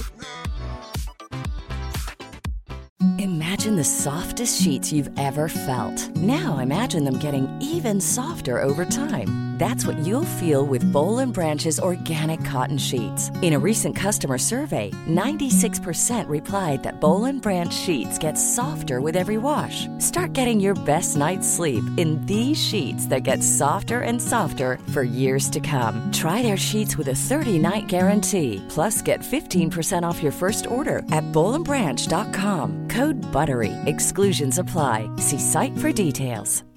Imagine the softest sheets you've ever felt. Now imagine them getting even softer over time. That's what you'll feel with Boll & Branch's organic cotton sheets. In a recent customer survey, 96% replied that Boll & Branch sheets get softer with every wash. Start getting your best night's sleep in these sheets that get softer and softer for years to come. Try their sheets with a 30-night guarantee. Plus, get 15% off your first order at bollandbranch.com. Code BUTTERY. Exclusions apply. See site for details.